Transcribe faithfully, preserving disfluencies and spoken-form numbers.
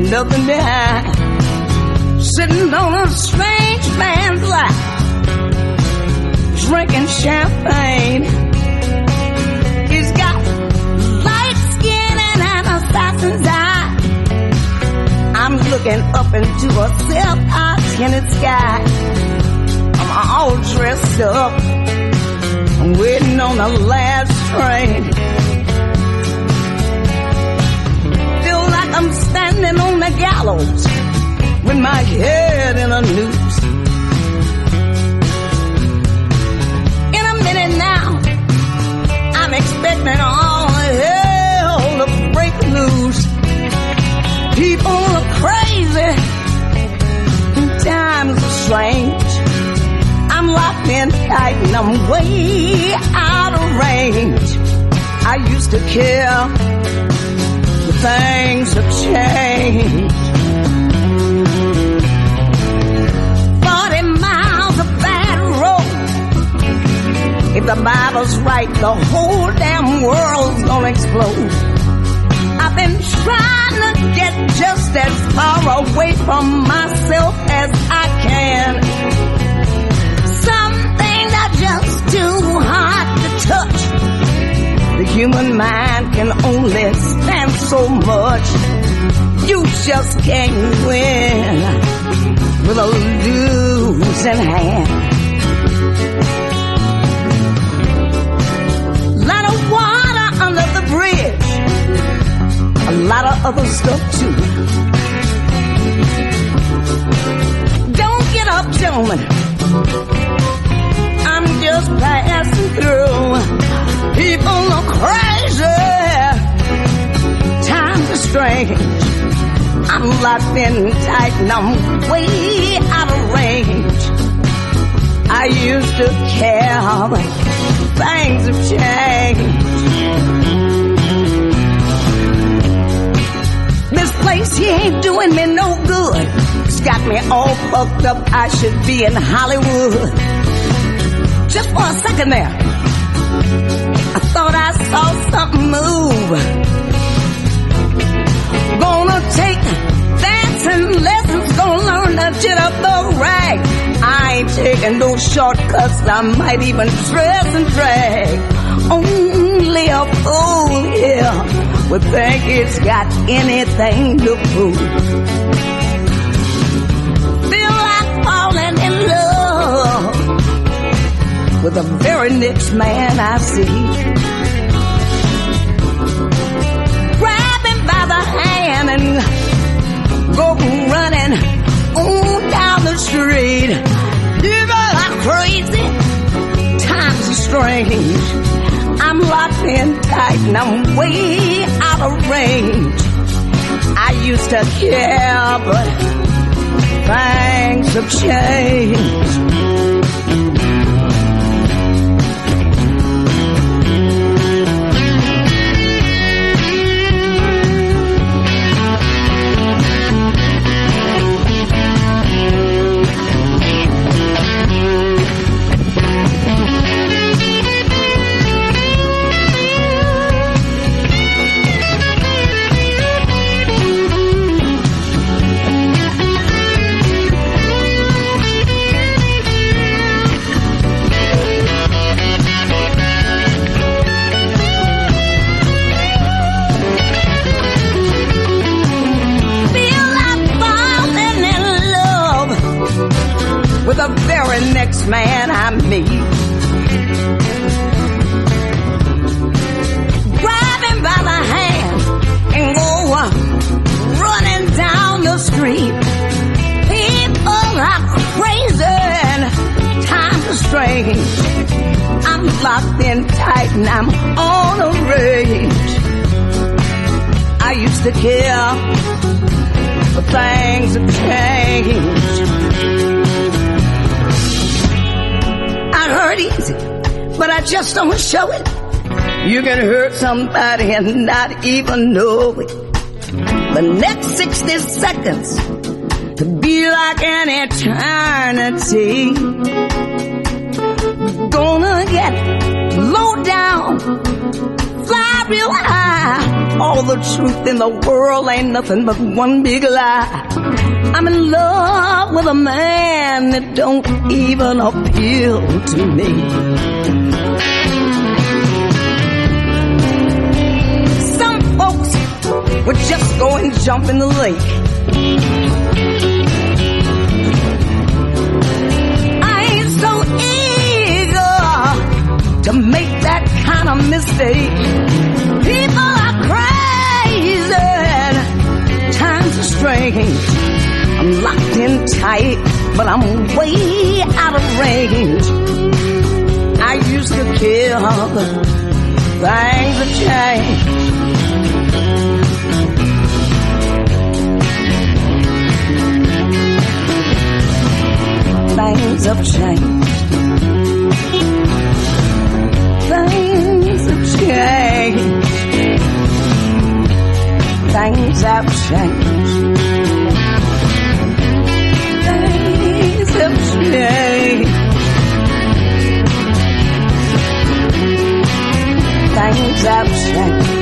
nothing behind. Sitting on a strange man's lap, drinking champagne. He's got light skin and an assassin's eye. I'm looking up into a self-tinted sky. I'm all dressed up, I'm waiting on the last train. Feel like I'm standing on the gallows with my head in a noose. In a minute now, I'm expecting all hell to break loose. People are crazy, and times are strange. I'm locked in tight and I'm way out of range. I used to care, but things have changed. Forty miles of bad road. If the Bible's right, the whole damn world's gonna explode. I've been trying to get just as far away from myself as I can. Some things are just too hard to touch. The human mind can only stand so much. You just can't win with a losing hand. Lot of water under the bridge, a lot of other stuff too. Don't get up, gentlemen, I'm just passing through. People are crazy, times are strange. I'm locked in tight and I'm way out of range. I used to care, but things have changed. This place here ain't doing me no good. It's got me all fucked up. I should be in Hollywood. Just for a second there, I thought I saw something move. Gonna take dancing lessons, gonna learn to jit up the rag. I ain't taking no shortcuts, I might even dress and drag. Only a fool here would think it's got anything to prove. Feel like falling in love with the very next man I see. Grab him by the hand and go running on down the street. People are crazy, times are strange. I'm locked in tight and I'm way out of range. I used to care, but things have changed. The very next man I meet, grab him by the hand and go uh, running down the street. People are crazy and times are strange. I'm locked in tight and I'm on a rage. I used to care, but things have changed. I hurt easy, but I just don't show it. You can hurt somebody and not even know it. The next sixty seconds could be like an eternity. Gonna get low down, fly real high, all the truth in the world ain't nothing but one big lie. I'm in love with a man that don't even appeal to me. Some folks would just go and jump in the lake. I ain't so eager to make that kind of mistake. People are crazy, times are strange. I'm locked in tight, but I'm way out of range. I used to kill, but things have changed. Things have changed. Things have changed. Things have changed. Things have changed. Things have changed.